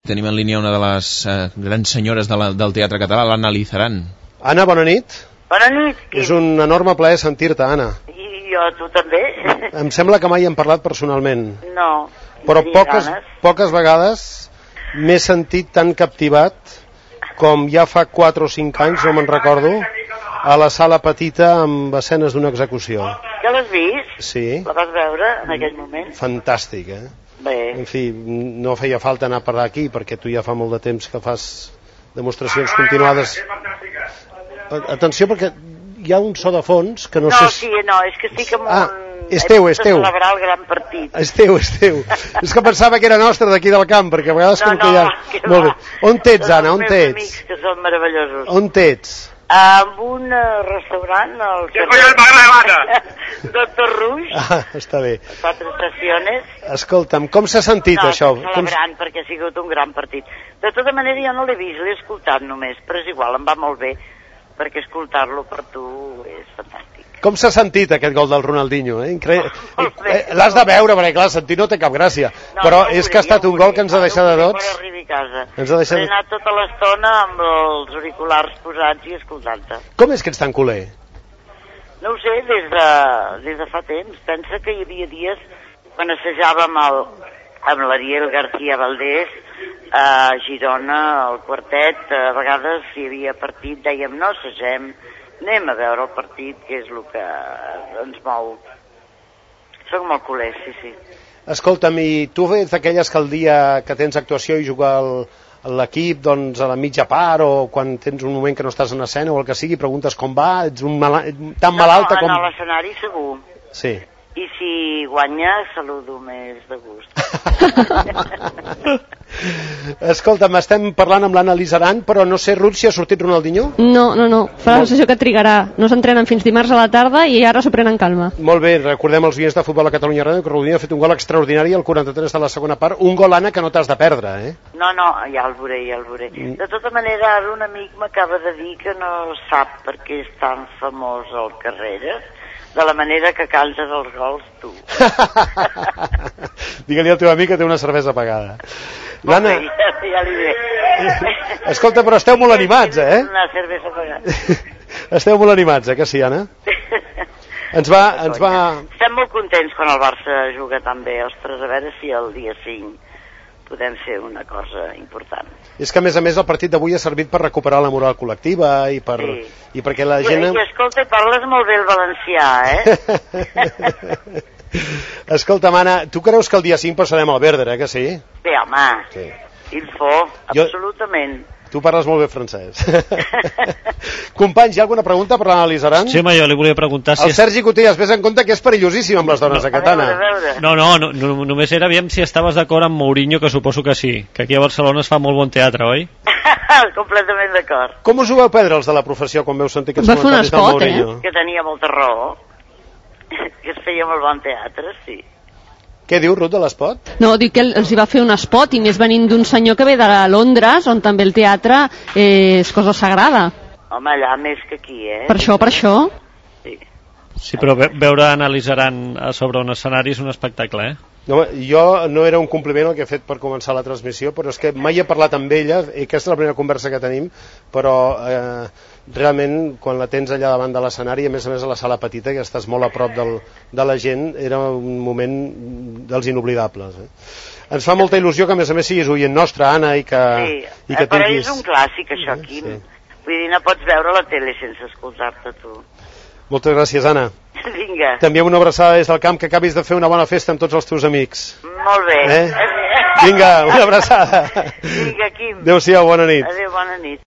tenim en línia una de les grans senyores del teatre català, l'Anna Lizaran. Anna, bona nit. Bona nit. És un enorme plaer sentir-te, Anna. I jo, tu també. Em sembla que mai hem parlat personalment. No. Però poques vegades m'he sentit tan captivat com ja fa 4 o 5 anys, no me'n recordo, a la sala petita amb escenes d'una execució. Ja l'has vist? Sí. La vas veure en aquell moment? Fantàstic, Bé. En fi, no feia falta anar a parlar aquí, perquè tu ja fa molt de temps que fas demostracions continuades. Atenció, perquè hi ha un so de fons que no sé... No, és que estic amb un... És teu. celebrar el gran partit. És teu. És que pensava que era nostre d'aquí del camp, perquè a vegades com que hi ha... Molt bé. On t'ets, Anna, on t'ets? Amics que són meravellosos. On t'ets? En un restaurant, el Doctor Rouge. Està bé. 4 estacions. Escolta'm, com s'ha sentit això? Celebrant, perquè ha sigut un gran partit. De tota manera, jo no l'he vist, l'he escoltat només, però és igual, em va molt bé, perquè escoltar-lo per tu és fantàstic. Com s'ha sentit aquest gol del Ronaldinho? L'has de veure, perquè clar, sentir no té cap gràcia, però és que ha estat un gol que ens ha deixat de tots. Quan arribi a casa. He anat tota l'estona amb els auriculars posats i escoltant-te. Com és que ets tan culer? No ho sé, des de fa temps. Pensa que hi havia dies quan assajàvem amb l'Ariel García Valdés a Girona, al quartet, a vegades si hi havia partit dèiem no assagem, anem a veure el partit, que és el que ens mou. Soc molt culer, sí. Escolta'm, i tu ets d'aquelles que el dia que tens actuació i jugar l'equip, doncs a la mitja part, o quan tens un moment que no estàs en escena o el que sigui, preguntes com va, ets tan malalta com... No, a l'escenari segur. Sí. I si guanya, saludo més de gust. Escolta'm, estem parlant amb l'Anna Lizaran, però no sé, Ruth, si ha sortit Ronaldinho? No. Farà la sessió que trigarà. No s'entrenen fins dimarts a la tarda i ara s'ho prenen calma. Molt bé, recordem els oients de Futbol a Catalunya Ràdio que Ronaldinho ha fet un gol extraordinari al 43 de la segona part. Un gol, Anna, que no t'has de perdre, No, ja el veuré. De tota manera, ara un amic m'acaba de dir que no sap per què és tan famós al Carreras, de la manera que cantes els gols tu. Digue-li al teu amic que té una cervesa pagada. L'Anna... Ja li diré. Escolta, però esteu molt animats, Una cervesa pagada. Esteu molt animats, que sí, Anna? Ens va... Estem molt contents quan el Barça juga tan bé. Ostres, a veure si el dia 5 podem fer una cosa important. És que, a més, el partit d'avui ha servit per recuperar la moral col·lectiva i perquè la gent... I escolta, parles molt bé el valencià, Escolta, Anna, tu creus que el dia 5 passarem al Werder, que sí? Bé, home, sí. Il faut, absolutament. Tu parles molt bé francès. Companys, hi ha alguna pregunta per l'Anna Lizaran? Sí, home, jo li volia preguntar si... El Sergi Cotillas, vés en compte que és perillosíssim amb les dones, Anna. No, només era aviam si estaves d'acord amb Mourinho, que suposo que sí, que aquí a Barcelona es fa molt bon teatre, oi? Completament d'acord. Com us ho vau perdre, els de la professió, quan veu sentir aquests comentaris del Mourinho? Que tenia molta raó, que es feia molt bon teatre, sí. Què diu, Ruth, de l'espot? No, dic que els hi va fer un espot, i més venint d'un senyor que ve de Londres, on també el teatre és cosa sagrada. Home, allà més que aquí, Per això. Sí, però veure Anna Lizaran a sobre un escenari és un espectacle, No, jo no era un compliment el que he fet per començar la transmissió, però és que mai he parlat amb ella, i aquesta és la primera conversa que tenim, però realment quan la tens allà davant de l'escenari, a més a la sala petita, que estàs molt a prop de la gent, era un moment dels inoblidables. Ens fa molta il·lusió que a més siguis oient nostra, Anna, i que però és un clàssic això, Quim. Vull dir, no pots veure la tele sense escoltar-te tu. Moltes gràcies, Anna. Vinga. T'enviem una abraçada des del camp, que acabis de fer una bona festa amb tots els teus amics. Molt bé. Vinga, una abraçada. Vinga, Quim. Adéu-siau, bona nit. Adéu, bona nit.